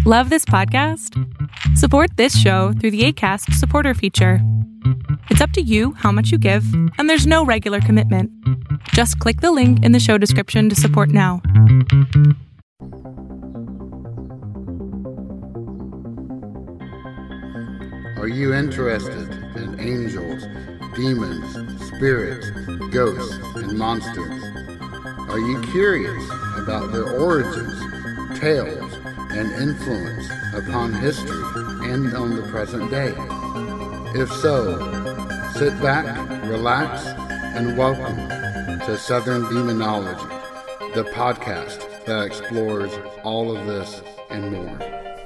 Love this podcast? Support this show through the Acast supporter feature. It's up to you how much you give, and there's no regular commitment. Just click the link in the show description to support now. Are you interested in angels, demons, spirits, ghosts, and monsters? Are you curious about their origins, tales, and influence upon history and on the present day? If so, sit back, relax, and welcome to Southern Demonology, the podcast that explores all of this and more.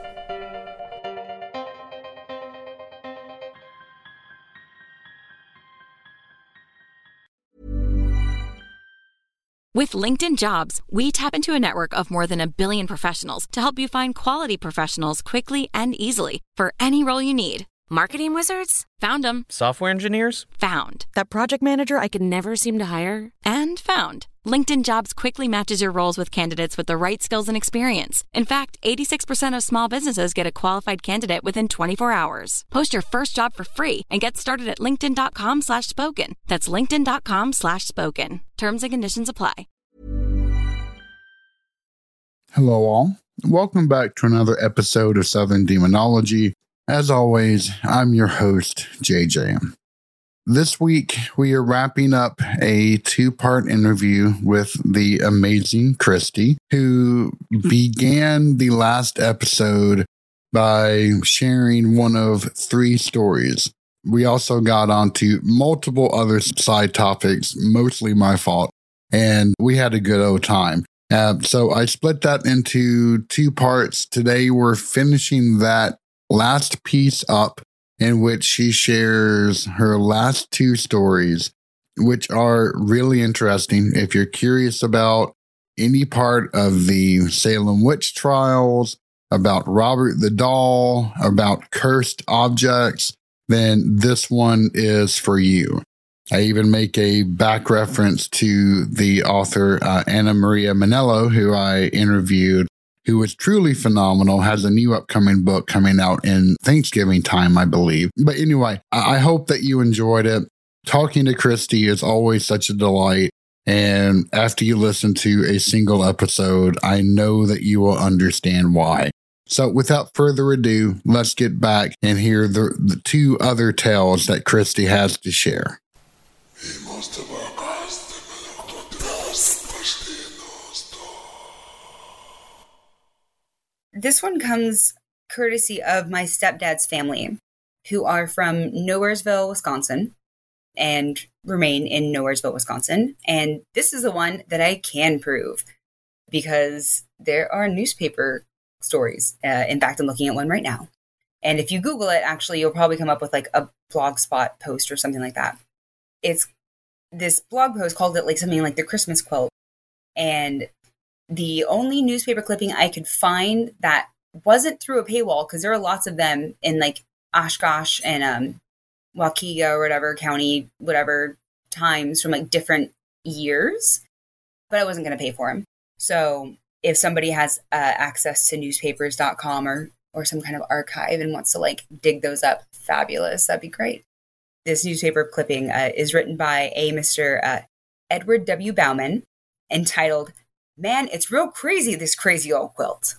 With LinkedIn Jobs, we tap into a network of more than 1 billion professionals to help you find quality professionals quickly and easily for any role you need. Marketing wizards? Found them. Software engineers? Found. That project manager I could never seem to hire? And found. LinkedIn Jobs quickly matches your roles with candidates with the right skills and experience. In fact, 86% of small businesses get a qualified candidate within 24 hours. Post your first job for free and get started at linkedin.com/spoken. That's linkedin.com/spoken. Terms and conditions apply. Hello all. Welcome back to another episode of Southern Demonology. As always, I'm your host, JJ. This week, we are wrapping up a 2-part interview with the amazing Christy, who began the last episode by sharing one of 3 stories. We also got onto multiple other side topics, mostly my fault, and we had a good old time. So I split that into 2 parts. Today, we're finishing that last piece up, in which she shares her last 2 stories, which are really interesting. If you're curious about any part of the Salem witch trials, about Robert the Doll, about cursed objects, then this one is for you. I even make a back reference to the author, Anna Maria Manello, who I interviewed, who is truly phenomenal, has a new upcoming book coming out in Thanksgiving time, I believe. But anyway, I hope that you enjoyed it. Talking to Christy is always such a delight. And after you listen to a single episode, I know that you will understand why. So without further ado, let's get back and hear the 2 other tales that Christy has to share. This one comes courtesy of my stepdad's family, who are from Nowheresville, Wisconsin, and remain in Nowheresville, Wisconsin. And this is the one that I can prove because there are newspaper stories. In fact, I'm looking at one right now. And if you Google it, actually, you'll probably come up with like a Blogspot post or something like that. It's this blog post called it like something like the Christmas quilt. And the only newspaper clipping I could find that wasn't through a paywall, because there are lots of them in like Oshkosh and Waukegan or whatever county, whatever times from like different years, but I wasn't going to pay for them. So if somebody has access to newspapers.com or some kind of archive and wants to like dig those up, fabulous. That'd be great. This newspaper clipping is written by a Mr. Edward W. Bauman, entitled, "Man, it's real crazy, this crazy old quilt."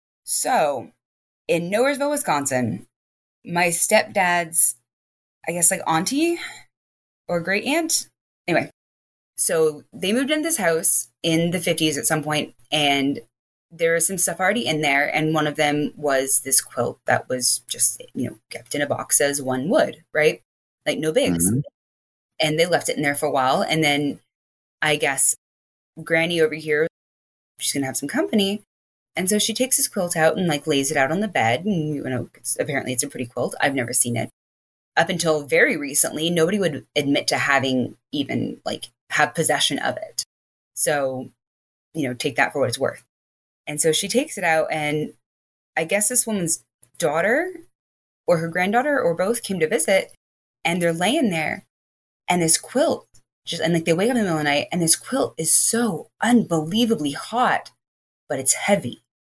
So, in Nowheresville, Wisconsin, my stepdad's, I guess, like auntie or great aunt. Anyway, so they moved into this house in the 50s at some point, and there was some stuff already in there. And one of them was this quilt that was just, kept in a box as one would, right? Like no bigs. Mm-hmm. And they left it in there for a while. And then I guess Granny over here, she's going to have some company. And so she takes this quilt out and like lays it out on the bed. And, apparently it's a pretty quilt. I've never seen it. Up until very recently, nobody would admit to having even like have possession of it. So, take that for what it's worth. And so she takes it out, and I guess this woman's daughter or her granddaughter or both came to visit, and they're laying there, and this quilt and like they wake up in the middle of the night, and this quilt is so unbelievably hot, but it's heavy.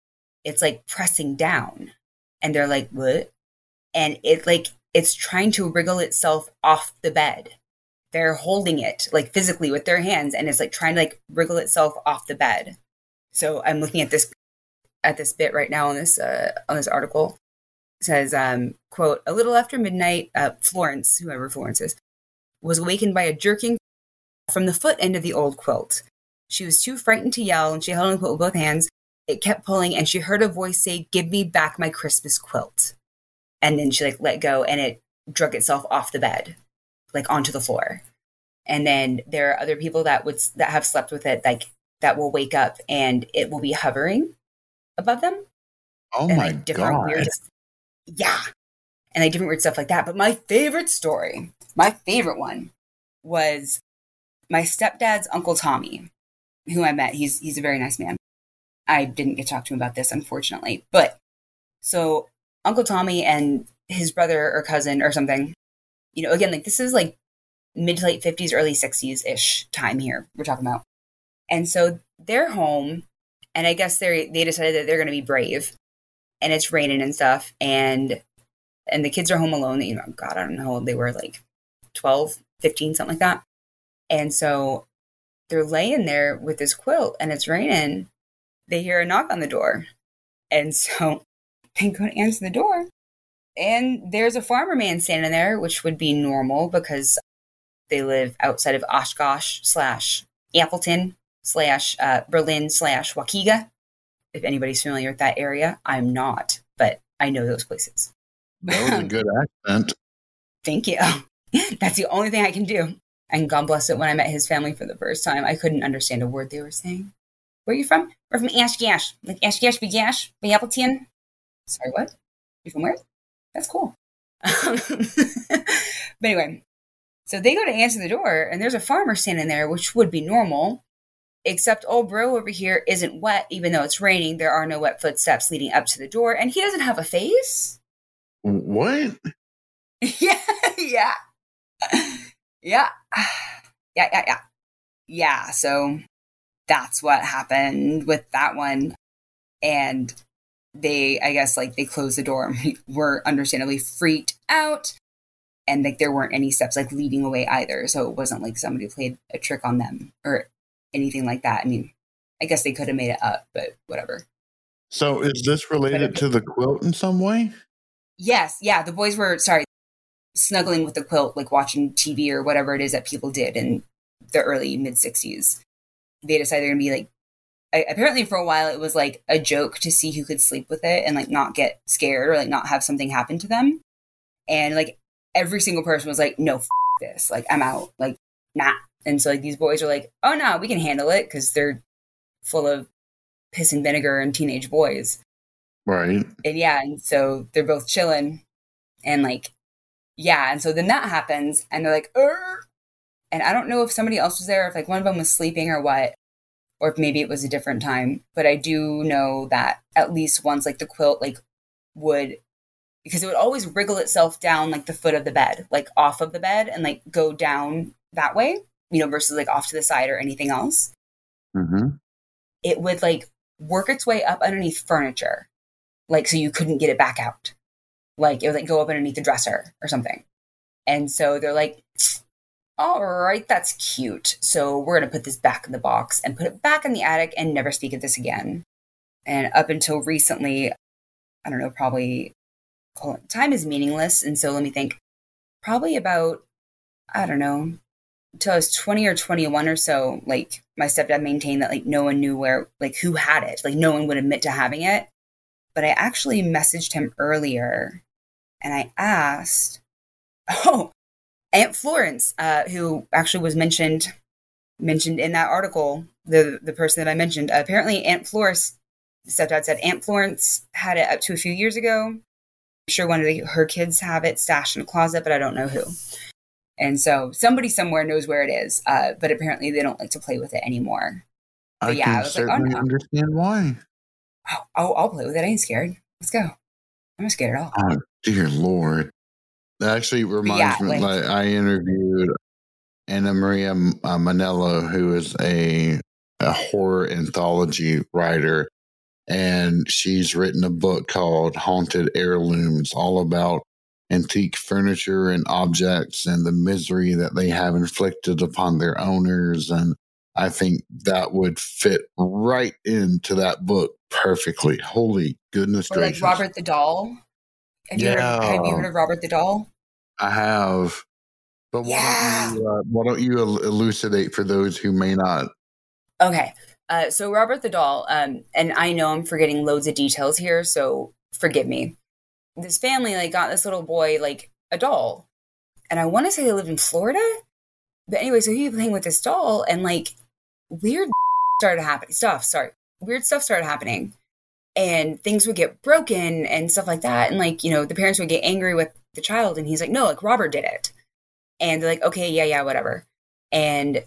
it's like pressing down. And they're like, what? And it's trying to wriggle itself off the bed. They're holding it like physically with their hands, and it's like trying to like wriggle itself off the bed. So I'm looking at this bit right now on this article. It says, quote, a little after midnight, Florence, whoever Florence is, was awakened by a jerking from the foot end of the old quilt. She was too frightened to yell, and she held on the quilt with both hands. It kept pulling, and she heard a voice say, give me back my Christmas quilt. And then she like let go, and it drug itself off the bed, like onto the floor. And then there are other people that have slept with it, like that will wake up and it will be hovering above them. Oh and, my like, different God. Weird, yeah. And like different weird stuff like that. But my favorite story, my favorite one, was my stepdad's Uncle Tommy, who I met. He's a very nice man. I didn't get to talk to him about this, unfortunately. But so Uncle Tommy and his brother or cousin or something, you know, again, like this is like mid to late 50s, early 60s-ish time here we're talking about. And so they're home, and I guess they decided that they're going to be brave, and it's raining and stuff, and the kids are home alone. You know, God, I don't know how old they were, like 12, 15, something like that. And so they're laying there with this quilt, and it's raining. They hear a knock on the door. And so they go to answer the door, and there's a farmer man standing there, which would be normal because they live outside of Oshkosh / Appleton / Berlin / Waukegan. If anybody's familiar with that area, I'm not, but I know those places. That was a good accent. Thank you. That's the only thing I can do. And God bless it, when I met his family for the first time, I couldn't understand a word they were saying. Where are you from? We're from Ashgash. Like Ashgash, Begash, Appleton. Sorry, what? You from where? That's cool. But anyway, so they go to answer the door, and there's a farmer standing there, which would be normal, except old bro over here isn't wet, even though it's raining. There are no wet footsteps leading up to the door, and he doesn't have a face. What? Yeah. Yeah, so that's what happened with that one. And they, I guess, like, they closed the door and were understandably freaked out. And like there weren't any steps like leading away either. So it wasn't like somebody played a trick on them or anything like that. I mean, I guess they could have made it up, but whatever. So is this related to the quilt in some way? Yes. Yeah. The boys were, snuggling with the quilt, like watching TV or whatever it is that people did in the early mid 60s. They decided they're going to be like, apparently for a while it was like a joke to see who could sleep with it and like not get scared or like not have something happen to them. And like every single person was like, no, this, like I'm out, like nah. And so like these boys are like, oh no, we can handle it because they're full of piss and vinegar and teenage boys. Right. And yeah, and so they're both chilling and like, yeah. And so then that happens and they're like, Urgh! And I don't know if somebody else was there, if like one of them was sleeping or what, or if maybe it was a different time. But I do know that at least once like the quilt like would, because it would always wriggle itself down like the foot of the bed, like off of the bed and like go down that way, you know, versus like off to the side or anything else. Mm-hmm. It would like work its way up underneath furniture, like so you couldn't get it back out. Like it would like go up underneath the dresser or something. And so they're like, all right, that's cute. So we're going to put this back in the box and put it back in the attic and never speak of this again. And up until recently, I don't know, probably time is meaningless. And so let me think, probably about, I don't know, until I was 20 or 21 or so, like my stepdad maintained that like no one knew where, like who had it. Like no one would admit to having it. But I actually messaged him earlier and I asked, Aunt Florence, who actually was mentioned in that article, the person that I mentioned, apparently Aunt Florence, stepdad said Aunt Florence had it up to a few years ago. I'm sure one of her kids have it stashed in a closet, but I don't know who. And so somebody somewhere knows where it is, but apparently they don't like to play with it anymore. But I can certainly understand why. I'll play with it. I ain't scared. Let's go. I'm not scared at all. Oh, dear Lord. That actually reminds me, like I interviewed Anna Maria Manello, who is a horror anthology writer. and she's written a book called Haunted Heirlooms, all about antique furniture and objects and the misery that they have inflicted upon their owners. And I think that would fit right into that book perfectly. Holy goodness gracious. Like Robert the Doll. Have you heard of Robert the Doll? I have. But why don't you elucidate for those who may not? Okay. So Robert the Doll, and I know I'm forgetting loads of details here, so forgive me. This family got this little boy a doll, and I want to say they lived in Florida. But anyway, so he'd be playing with this doll, and weird started happening. Weird stuff started happening, and things would get broken and stuff like that. And the parents would get angry with the child, and he's like, "No, Robert did it." And they're like, "Okay, yeah, whatever." And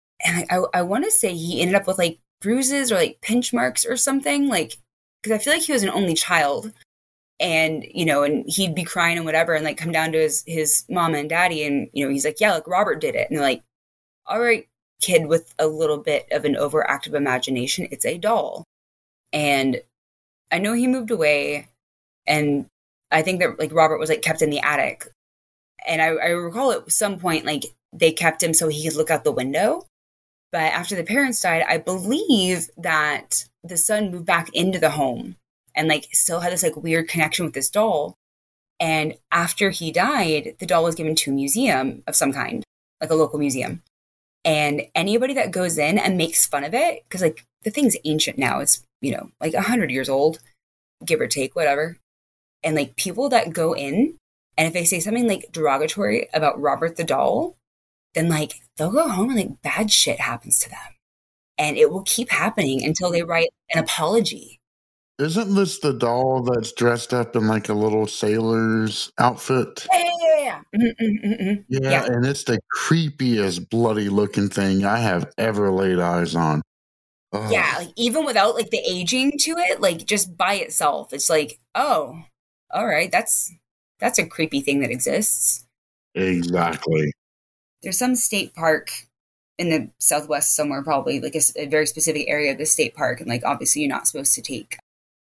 I want to say he ended up with bruises or pinch marks or something, because I feel like he was an only child. And, and he'd be crying and whatever, and come down to his mama and daddy. And, he's like, "Yeah, Robert did it." And they're like, "All right, kid with a little bit of an overactive imagination, it's a doll." And I know he moved away, and I think that Robert was kept in the attic. And I recall at some point, they kept him so he could look out the window. But after the parents died, I believe that the son moved back into the home and still had this weird connection with this doll. And after he died, the doll was given to a museum of some kind, a local museum. And anybody that goes in and makes fun of it, because the thing's ancient now, it's 100 years old, give or take, whatever. And people that go in, and if they say something derogatory about Robert the Doll, then they'll go home and bad shit happens to them. And it will keep happening until they write an apology. Isn't this the doll that's dressed up in a little sailor's outfit? Yeah. Yeah, and it's the creepiest bloody looking thing I have ever laid eyes on. Oh. Yeah, even without the aging to it, just by itself, it's oh, all right, that's a creepy thing that exists. Exactly. There's some state park in the Southwest somewhere, probably a very specific area of the state park, and obviously you're not supposed to take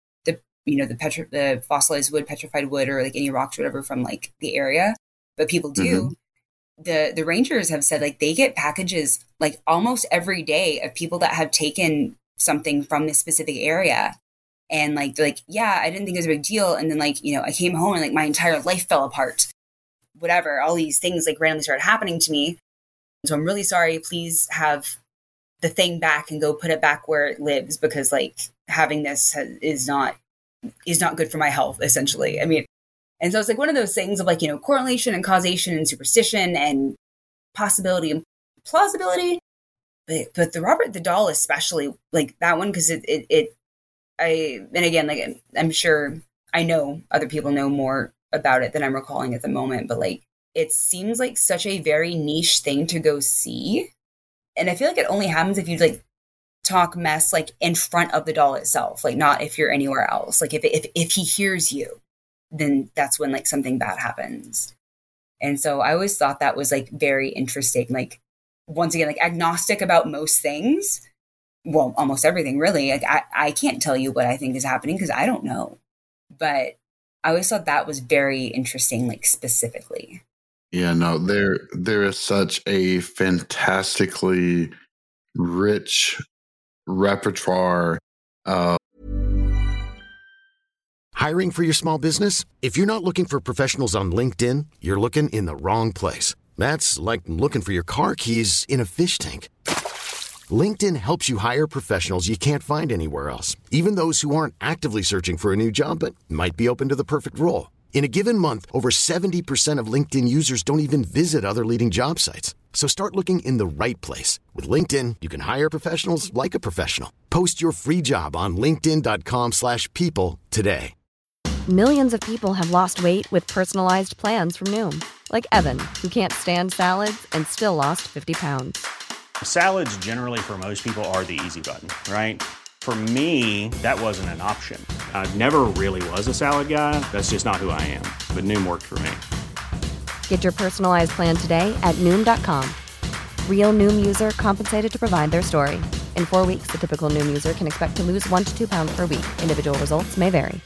the fossilized wood, petrified wood, or any rocks or whatever from the area, but people do. Mm-hmm. The rangers have said they get packages almost every day of people that have taken something from this specific area, and they're yeah, I didn't think it was a big deal, and then I came home and my entire life fell apart. Whatever, all these things randomly started happening to me. So I'm really sorry. Please have the thing back and go put it back where it lives, because having this is not good for my health, essentially. I mean, and so it's one of those things of correlation and causation and superstition and possibility and plausibility. But the Robert the Doll, especially that one, because I'm sure I know other people know more about it than I'm recalling at the moment, but it seems such a very niche thing to go see. And I feel it only happens if you talk mess in front of the doll itself, not if you're anywhere else. If he hears you, then that's when something bad happens. And so I always thought that was very interesting. Once again, agnostic about most things. Well, almost everything really. I can't tell you what I think is happening because I don't know. But I always thought that was very interesting, specifically. Yeah, no, there is such a fantastically rich repertoire of. Hiring for your small business? If you're not looking for professionals on LinkedIn, you're looking in the wrong place. That's like looking for your car keys in a fish tank. LinkedIn helps you hire professionals you can't find anywhere else, even those who aren't actively searching for a new job but might be open to the perfect role. In a given month, over 70% of LinkedIn users don't even visit other leading job sites. So start looking in the right place. With LinkedIn, you can hire professionals like a professional. Post your free job on linkedin.com/people today. Millions of people have lost weight with personalized plans from Noom. Like Evan, who can't stand salads and still lost 50 pounds. Salads generally for most people are the easy button, right? For me, that wasn't an option. I never really was a salad guy. That's just not who I am. But Noom worked for me. Get your personalized plan today at Noom.com. Real Noom user compensated to provide their story. In 4 weeks, the typical Noom user can expect to lose 1 to 2 pounds per week. Individual results may vary.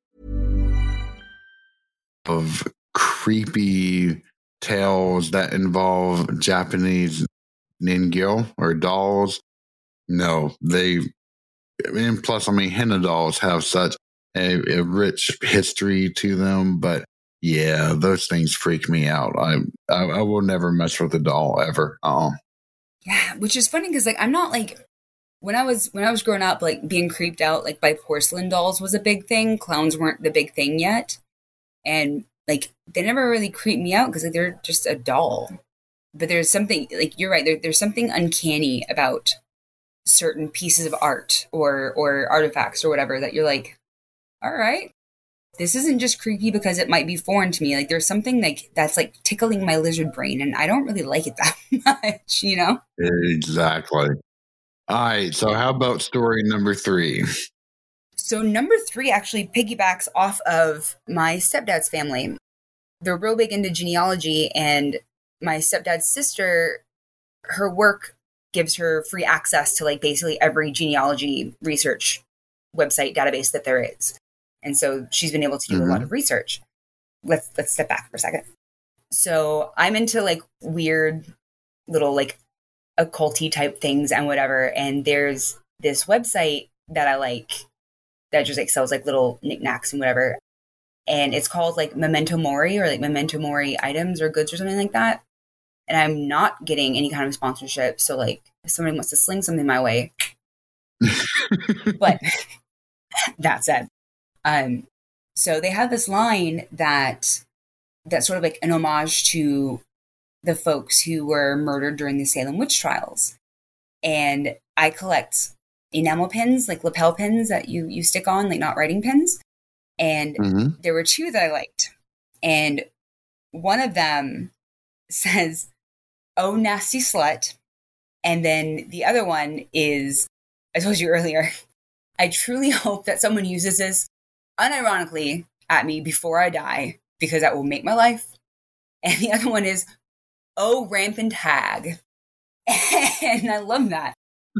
Of creepy tales that involve Japanese ningyo or dolls. No, and plus, henna dolls have such a rich history to them, but yeah, those things freak me out. I will never mess with a doll ever. Yeah, which is funny because I'm not when I was growing up, being creeped out by porcelain dolls was a big thing. Clowns weren't the big thing yet, and they never really creeped me out because they're just a doll. But there's something you're right. There's something uncanny about certain pieces of art or artifacts or whatever that you're all right, this isn't just creepy because it might be foreign to me. There's something that's tickling my lizard brain, and I don't really like it that much, Exactly. All right, so how about story number 3? So number 3 actually piggybacks off of my stepdad's family. They're real big into genealogy, and my stepdad's sister, her work gives her free access to basically every genealogy research website database that there is. And so she's been able to do a lot of research. Let's step back for a second. So I'm into weird little occulty type things and whatever. And there's this website that I like that just sells little knickknacks and whatever. And it's called Memento Mori, or Memento Mori items or goods or something like that. And I'm not getting any kind of sponsorship. So if somebody wants to sling something my way, but that said, so they have this line that's sort of an homage to the folks who were murdered during the Salem witch trials. And I collect enamel pins, lapel pins that you stick on, not writing pins. And there were 2 that I liked. And one of them says, "Oh, nasty slut." And then the other one is, I told you earlier, "I truly hope that someone uses this unironically at me before I die, because that will make my life." And the other one is, "Oh, rampant hag." And I love that.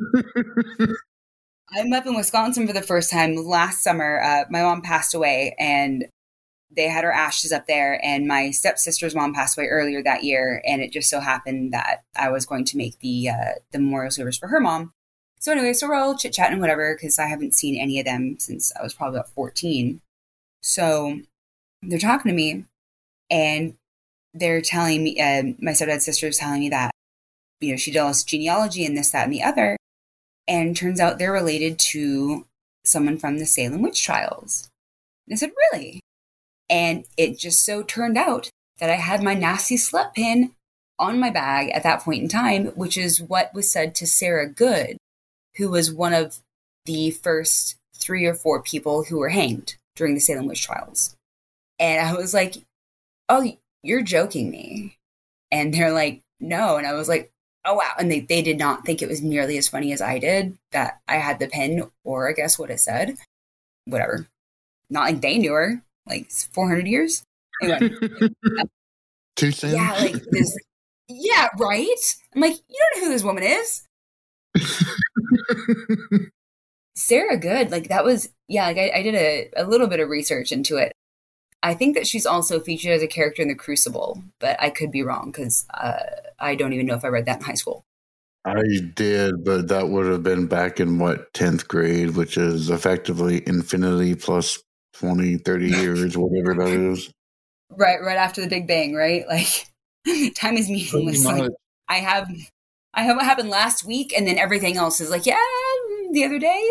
I'm up in Wisconsin for the first time last summer. My mom passed away, and they had her ashes up there, and my stepsister's mom passed away earlier that year. And it just so happened that I was going to make the memorial service for her mom. So anyway, so we're all chit-chatting and whatever, because I haven't seen any of them since I was probably about 14. So they're talking to me, and they're telling me, my stepdad's sister is telling me that, she does genealogy and this, that, and the other. And turns out they're related to someone from the Salem witch trials. And I said, "Really?" And it just so turned out that I had my nasty slut pin on my bag at that point in time, which is what was said to Sarah Good, who was one of the first 3 or 4 people who were hanged during the Salem witch trials. And I was like, "Oh, you're joking me." And they're like, "No." And I was like, "Oh, wow." And they did not think it was nearly as funny as I did that I had the pin, or I guess what it said. Whatever. Not like they knew her. 400 years. Anyway. Too soon? Yeah, this. Yeah, right? I'm like, "You don't know who this woman is." Sarah Good, that was, yeah, I did a little bit of research into it. I think that she's also featured as a character in The Crucible, but I could be wrong because I don't even know if I read that in high school. I did, but that would have been back in 10th grade, which is effectively infinity plus 20, 30 years, whatever that is. Right after the Big Bang, right? Time is meaningless. I have what happened last week, and then everything else is the other day.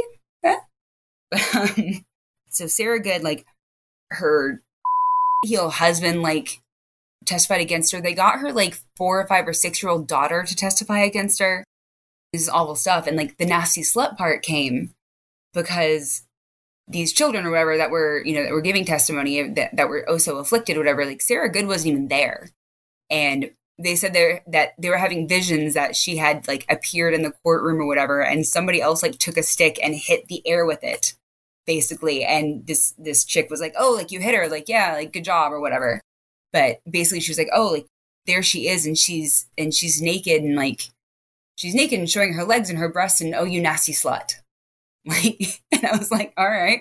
So Sarah Good, her husband testified against her. They got her 4 or 5 or 6-year-old daughter to testify against her. This is awful stuff. And the nasty slut part came because these children or whatever that were giving testimony that were oh so afflicted, whatever, Sarah Good wasn't even there. And they said that they were having visions that she had appeared in the courtroom or whatever, and somebody else took a stick and hit the air with it, basically. And this chick was like, "Oh, you hit her, yeah, good job," or whatever. But basically she was like, "Oh, there she is, and she's naked and she's naked and showing her legs and her breasts and, oh, you nasty slut. Like, and I was like, all right.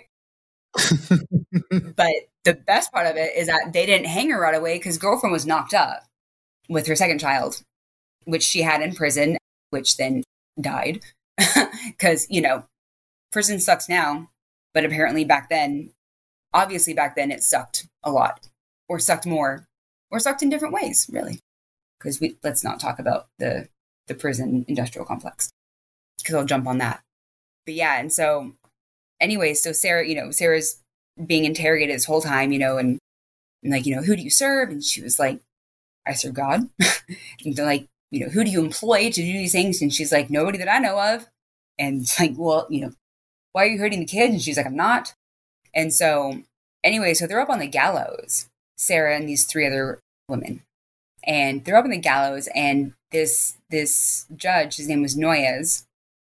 But the best part of it is that they didn't hang her right away because girlfriend was knocked up with her second child, which she had in prison, which then died. Because, you know, prison sucks now, but apparently back then, obviously back then it sucked a lot, or sucked more, or sucked in different ways, really. Because let's not talk about the prison industrial complex, because I'll jump on that. But yeah, and so anyway, so Sarah, you know, Sarah's being interrogated this whole time, you know, and like, you know, who do you serve? And she was like, I serve God. And they're like, you know, who do you employ to do these things? And she's like, nobody that I know of. And it's like, well, you know, why are you hurting the kid? And she's like, I'm not. And so anyway, so they're up on the gallows, Sarah and these 3 other women. And they're up on the gallows, and this judge, his name was Noyes,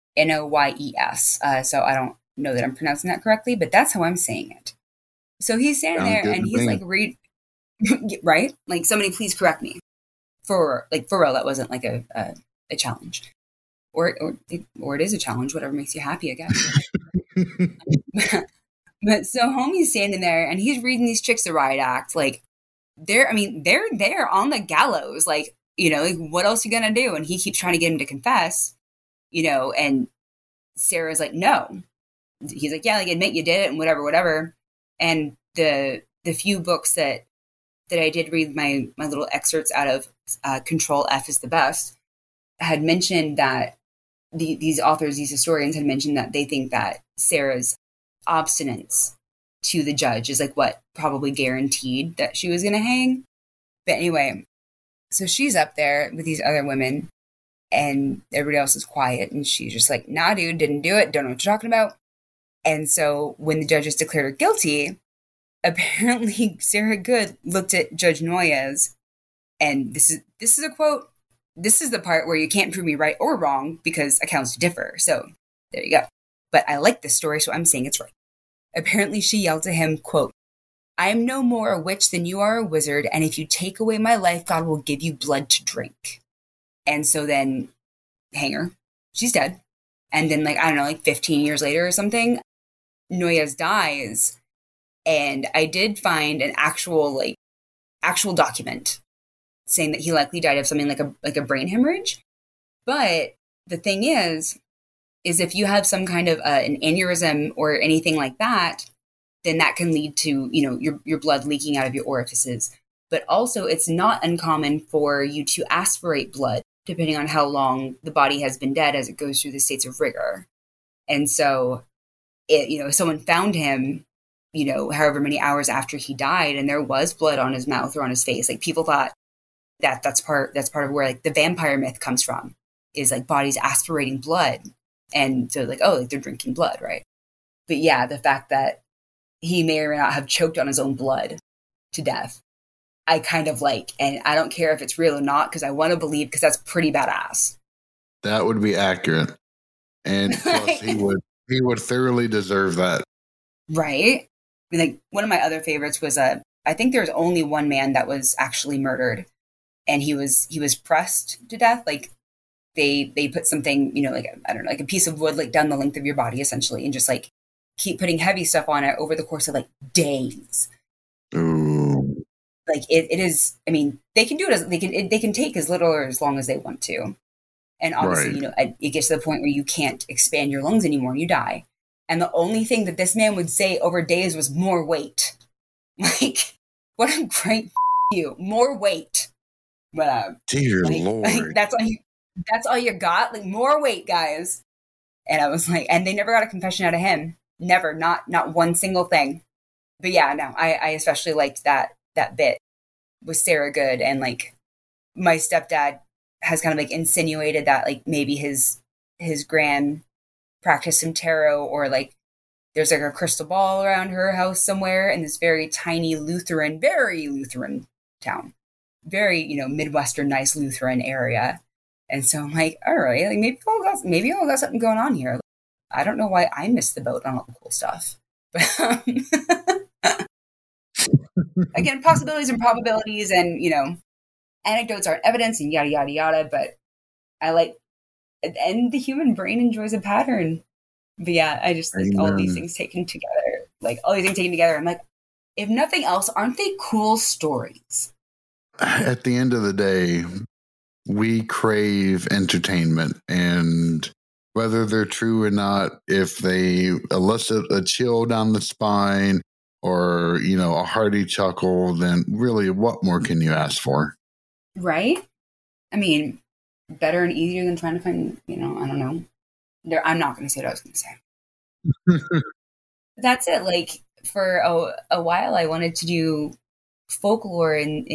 Noyes. So I don't know that I'm pronouncing that correctly, but that's how I'm saying it. So he's standing there and he's like, right? Like, somebody please correct me. For real, that wasn't like a challenge. Or it is a challenge, whatever makes you happy, I guess. But so homie's standing there and he's reading these chicks the riot act. Like, they're there on the gallows. Like, you know, like, what else are you gonna do? And he keeps trying to get him to confess, you know, and Sarah's like, no. He's like, yeah, like, admit you did it and whatever. And the few books that I did read, my little excerpts out of Control F is the Best, had mentioned that these authors, these historians had mentioned that they think that Sarah's obstinance to the judge is like what probably guaranteed that she was going to hang. But anyway, so she's up there with these other women and everybody else is quiet. And she's just like, nah, dude, didn't do it. Don't know what you're talking about. And so when the judges declared her guilty, apparently Sarah Good looked at Judge Noyes, and this is a quote. This is the part where you can't prove me right or wrong because accounts differ. So there you go. But I like this story, so I'm saying it's right. Apparently she yelled to him, quote, I am no more a witch than you are a wizard, and if you take away my life, God will give you blood to drink. And so then, hang her. She's dead. And then, like, I don't know, like 15 years later or something, Noyes dies. And I did find an actual document saying that he likely died of something like a brain hemorrhage. But the thing is if you have some kind of an aneurysm or anything like that, then that can lead to, you know, your blood leaking out of your orifices. But also, it's not uncommon for you to aspirate blood, depending on how long the body has been dead as it goes through the states of rigor. And so, someone found him, you know, however many hours after he died, and there was blood on his mouth or on his face. Like, people thought that's part of where, like, the vampire myth comes from, is like bodies aspirating blood. And so, like, oh, like, they're drinking blood, right? But yeah, the fact that he may or may not have choked on his own blood to death, I kind of like, and I don't care if it's real or not, because I want to believe, because that's pretty badass. That would be accurate. And plus he would thoroughly deserve that. Right? I mean, like, one of my other favorites was, I think there was only one man that was actually murdered, and he was pressed to death. Like, they put something, you know, like, I don't know, like a piece of wood, like, down the length of your body, essentially, and just, like, keep putting heavy stuff on it over the course of, like, days. Ooh. Like, it is, I mean, they can do it as, they can take as little or as long as they want to. And obviously, you know, it gets to the point where you can't expand your lungs anymore and you die. And the only thing that this man would say over days was more weight. Like, what a great you, more weight. But dear Lord, like, that's all you got. Like, more weight, guys. And I was like, and they never got a confession out of him. Never, not one single thing. But yeah, no, I especially liked that bit with Sarah Good, and like my stepdad has kind of like insinuated that like maybe his gran practiced some tarot, or like there's like a crystal ball around her house somewhere in this very tiny very Lutheran town, very, you know, Midwestern nice Lutheran area. And so I'm like, all right, like maybe all got something going on here. I don't know why I missed the boat on all the cool stuff, but again, possibilities and probabilities, and, you know, anecdotes aren't evidence, and yada yada yada. But I like And the human brain enjoys a pattern. But yeah, I just like all these things taken together. I'm like, if nothing else, aren't they cool stories? At the end of the day, we crave entertainment, and whether they're true or not, if they elicit a chill down the spine or, a hearty chuckle, then really what more can you ask for? Right? I mean, better and easier than trying to find, I don't know. I'm not going to say what I was going to say. That's it. Like for a while, I wanted to do folklore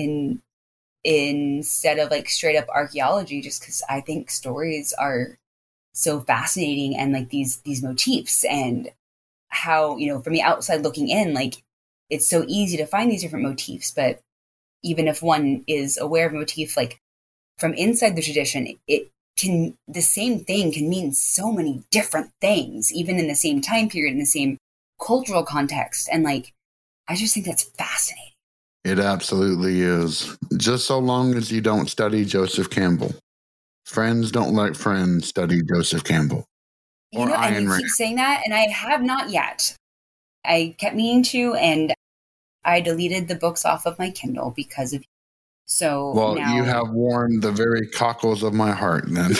instead of like straight up archaeology, just because I think stories are so fascinating, and like these motifs, and how, from the outside looking in, like it's so easy to find these different motifs. But even if one is aware of a motif, like from inside the tradition, the same thing can mean so many different things, even in the same time period, in the same cultural context. And like, I just think that's fascinating. It absolutely is. Just so long as you don't study Joseph Campbell. Friends don't let friends study Joseph Campbell. And you keep saying that, and I have not yet. I kept meaning to, and I deleted the books off of my Kindle because of you. So well, now... you have worn the very cockles of my heart, then.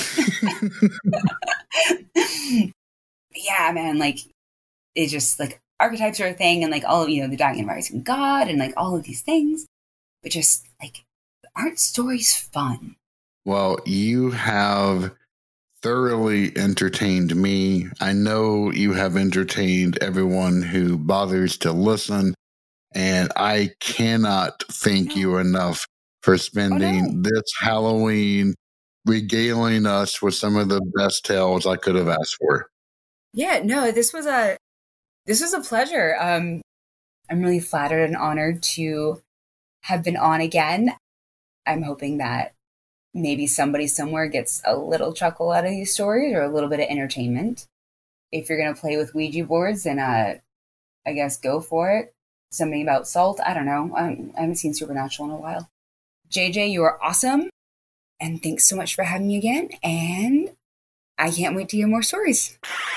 Yeah, man, like, it's just like archetypes are a thing, and like all of, the dying and rising god, and like all of these things, but just like, aren't stories fun? Well, you have thoroughly entertained me. I know you have entertained everyone who bothers to listen, and I cannot thank you enough for spending this Halloween regaling us with some of the best tales I could have asked for. Yeah, no, this was a pleasure. I'm really flattered and honored to have been on again. I'm hoping that maybe somebody somewhere gets a little chuckle out of these stories, or a little bit of entertainment. If you're going to play with Ouija boards, then I guess go for it. Something about salt, I don't know. I haven't seen Supernatural in a while. JJ, you are awesome. And thanks so much for having me again. And I can't wait to hear more stories.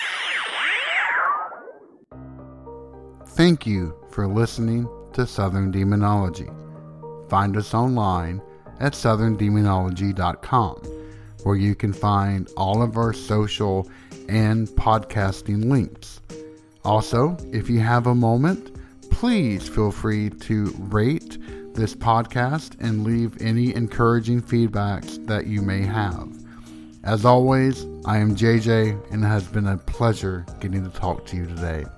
Thank you for listening to Southern Demonology. Find us online at southerndemonology.com, where you can find all of our social and podcasting links. Also, if you have a moment, please feel free to rate this podcast and leave any encouraging feedbacks that you may have. As always, I am JJ, and it has been a pleasure getting to talk to you today.